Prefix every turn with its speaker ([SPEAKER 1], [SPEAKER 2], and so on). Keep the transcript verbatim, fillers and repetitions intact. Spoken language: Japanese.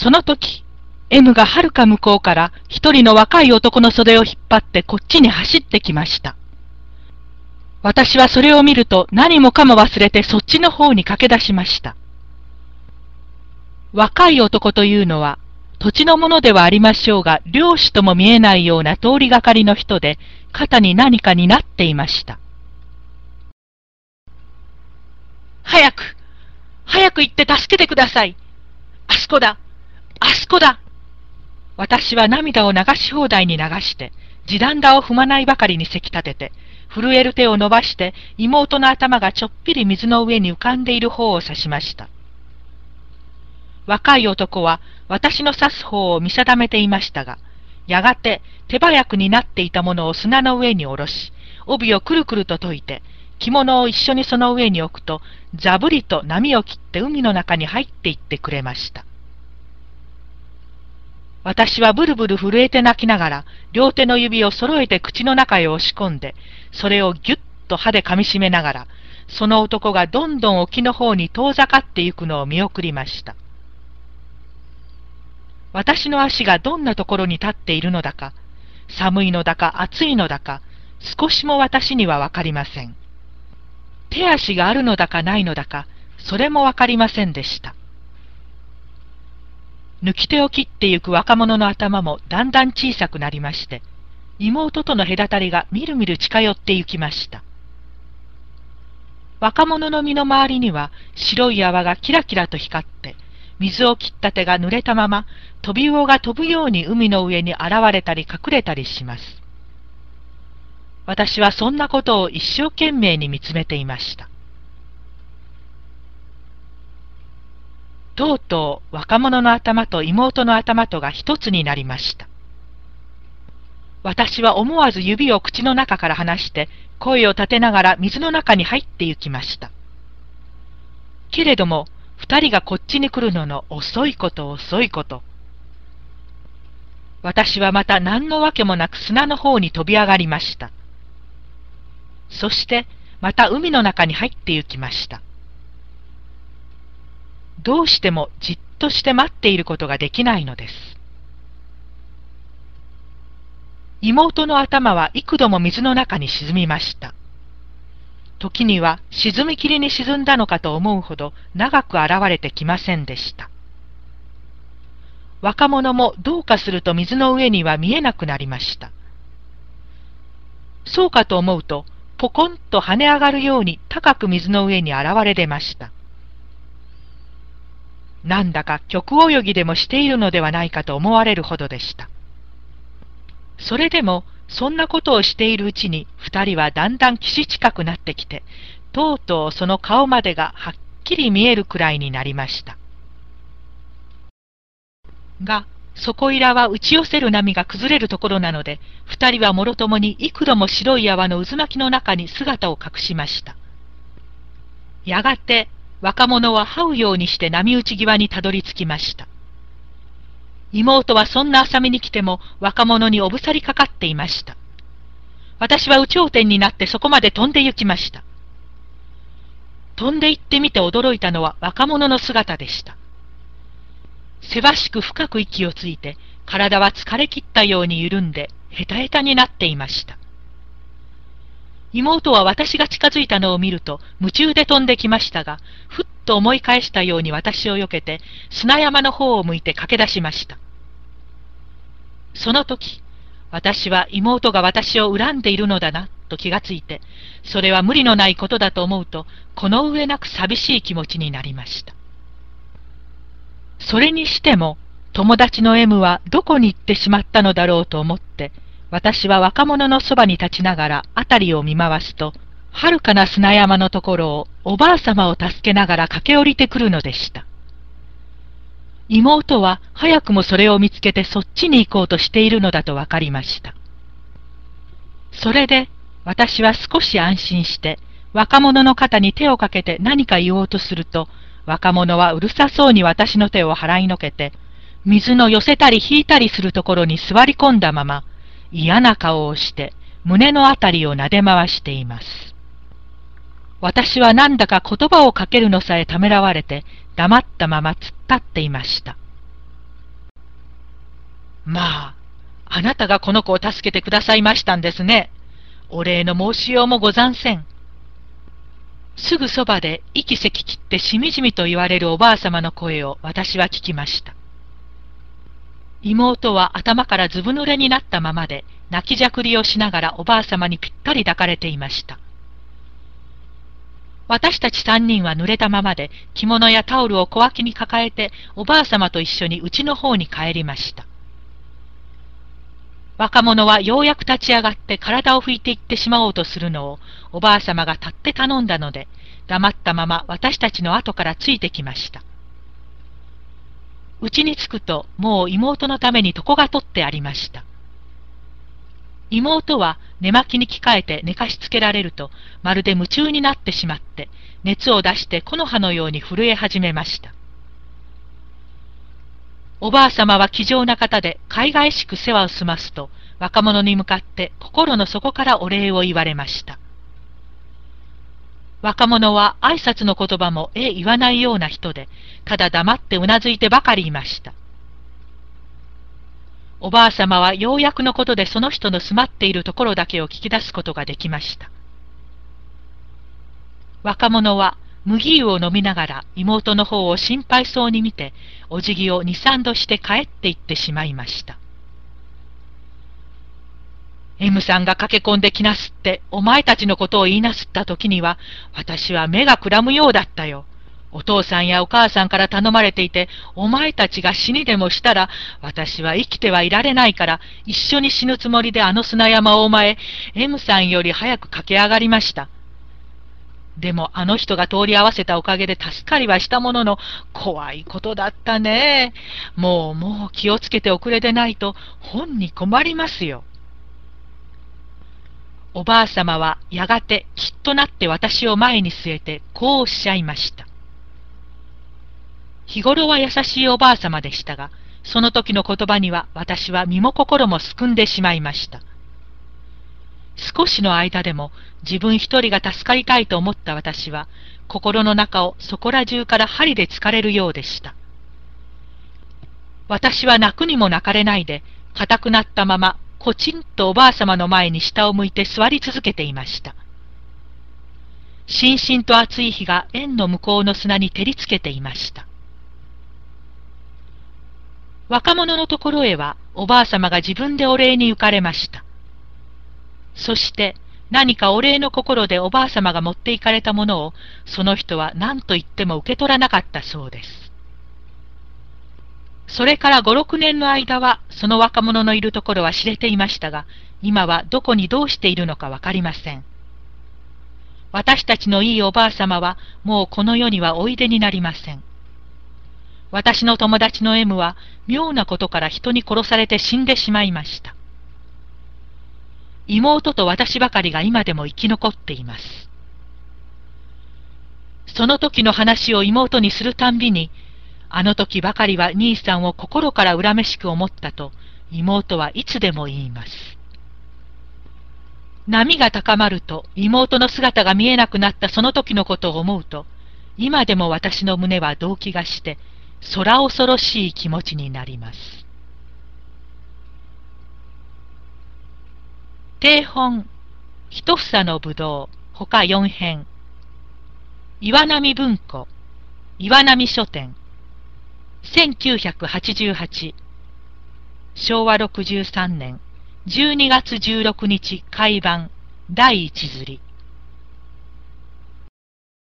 [SPEAKER 1] その時、M がはるか向こうから一人の若い男の袖を引っ張ってこっちに走ってきました。私はそれを見ると何もかも忘れてそっちの方に駆け出しました。若い男というのは土地のものではありましょうが、漁師とも見えないような通りがかりの人で、肩に何かになっていました。早く、早く行って助けてください。あそこだ、あそこだ。私は涙を流し放題に流して、地団駄を踏まないばかりにせき立てて、震える手を伸ばして妹の頭がちょっぴり水の上に浮かんでいる方を指しました。若い男は私の指す方を見定めていましたが、やがて手早くになっていたものを砂の上に下ろし、帯をくるくると解いて、着物を一緒にその上に置くと、ざぶりと波を切って海の中に入っていってくれました。私はブルブル震えて泣きながら、両手の指を揃えて口の中へ押し込んで、それをぎゅっと歯で噛みしめながら、その男がどんどん沖の方に遠ざかっていくのを見送りました。私の足がどんなところに立っているのだか、寒いのだか暑いのだか、少しも私にはわかりません。手足があるのだかないのだか、それもわかりませんでした。抜き手を切ってゆく若者の頭もだんだん小さくなりまして、妹との隔たりがみるみる近寄ってゆきました。若者の身の回りには白い泡がキラキラと光って、水を切った手が濡れたまま、飛び魚が飛ぶように海の上に現れたり隠れたりします。私はそんなことを一生懸命に見つめていました。とうとう若者の頭と妹の頭とが一つになりました。私は思わず指を口の中から離して声を立てながら水の中に入って行きました。けれども二人がこっちに来るのの遅いこと遅いこと。私はまた何のわけもなく砂の方に飛び上がりました。そしてまた海の中に入って行きました。どうしてもじっとして待っていることができないのです。妹の頭は幾度も水の中に沈みました。時には沈みきりに沈んだのかと思うほど長く現れてきませんでした。若者もどうかすると水の上には見えなくなりました。そうかと思うとポコンと跳ね上がるように高く水の上に現れ出ました。なんだか曲泳ぎでもしているのではないかと思われるほどでした。それでもそんなことをしているうちに二人はだんだん岸近くなってきて、とうとうその顔までがはっきり見えるくらいになりました。が、そこいらは打ち寄せる波が崩れるところなので、二人はもろともに幾度も白い泡の渦巻きの中に姿を隠しました。やがて若者は這うようにして波打ち際にたどり着きました。妹はそんな浅みに来ても若者におぶさりかかっていました。私は有頂天になってそこまで飛んで行きました。飛んで行ってみて驚いたのは若者の姿でした。せわしく深く息をついて、体は疲れ切ったように緩んで、ヘタヘタになっていました。妹は私が近づいたのを見ると夢中で飛んできましたが、ふっと思い返したように私をよけて砂山の方を向いて駆け出しました。その時、私は妹が私を恨んでいるのだなと気がついて、それは無理のないことだと思うと、この上なく寂しい気持ちになりました。それにしても、友達の M はどこに行ってしまったのだろうと思って、私は若者のそばに立ちながら辺りを見回すと、はるかな砂山のところをおばあさまを助けながら駆け下りてくるのでした。妹は早くもそれを見つけてそっちに行こうとしているのだとわかりました。それで私は少し安心して若者の肩に手をかけて何か言おうとすると、若者はうるさそうに私の手を払いのけて、水の寄せたり引いたりするところに座り込んだまま、嫌な顔をして胸のあたりを撫で回しています。私はなんだか言葉をかけるのさえためらわれて、黙ったまま突っ立っていました。 まあ、あなたがこの子を助けてくださいましたんですね。お礼の申しようもござんせん。すぐそばで息せき切ってしみじみと言われるおばあさまの声を私は聞きました。妹は頭からずぶ濡れになったままで泣きじゃくりをしながらおばあさまにぴったり抱かれていました。私たち三人は濡れたままで着物やタオルを小脇に抱えておばあさまと一緒に家の方に帰りました。若者はようやく立ち上がって体を拭いていってしまおうとするのをおばあさまが立って頼んだので、黙ったまま私たちの後からついてきました。家に着くともう妹のために床が取ってありました。妹は寝巻きに着替えて寝かしつけられるとまるで夢中になってしまって熱を出して木の葉のように震え始めました。おばあさまは気丈な方でかいがいしく世話を済ますと若者に向かって心の底からお礼を言われました。若者は挨拶の言葉もえ言わないような人でただ黙ってうなずいてばかりいました。おばあさまはようやくのことでその人の住まっているところだけを聞き出すことができました。若者は麦湯を飲みながら妹の方を心配そうに見てお辞儀を二三度して帰っていってしまいました。M さんが駆け込んできなすってお前たちのことを言いなすった時には私は目がくらむようだったよ。お父さんやお母さんから頼まれていてお前たちが死にでもしたら私は生きてはいられないから一緒に死ぬつもりであの砂山をお前 M さんより早く駆け上がりました。でもあの人が通り合わせたおかげで助かりはしたものの怖いことだったね。もうもう気をつけておくれでないと本に困りますよ。おばあさまはやがてきっとなって私を前に据えてこうおっしゃいました。日頃は優しいおばあさまでしたが、その時の言葉には私は身も心もすくんでしまいました。少しの間でも自分一人が助かりたいと思った私は、心の中をそこら中から針で突かれるようでした。私は泣くにも泣かれないで、硬くなったまま、こちんとおばあさまの前に下を向いて座り続けていました。しんしんと暑い日が円の向こうの砂に照りつけていました。若者のところへは、おばあさまが自分でお礼に行かれました。そして何かお礼の心でおばあさまが持っていかれたものをその人は何と言っても受け取らなかったそうです。それから五六年の間はその若者のいるところは知れていましたが、今はどこにどうしているのかわかりません。私たちのいいおばあさまはもうこの世にはおいでになりません。私の友達の M は妙なことから人に殺されて死んでしまいました。妹と私ばかりが今でも生き残っています。その時の話を妹にするたんびに、あの時ばかりは兄さんを心から恨めしく思ったと妹はいつでも言います。波が高まると妹の姿が見えなくなったその時のことを思うと、今でも私の胸は動悸がして、空恐ろしい気持ちになります。定本、一房のぶどう、ほか四編。岩波文庫、岩波書店。せんきゅうひゃくはちじゅうはち、しょうわろくじゅうさんねんじゅうにがつじゅうろくにち改版第一刷り。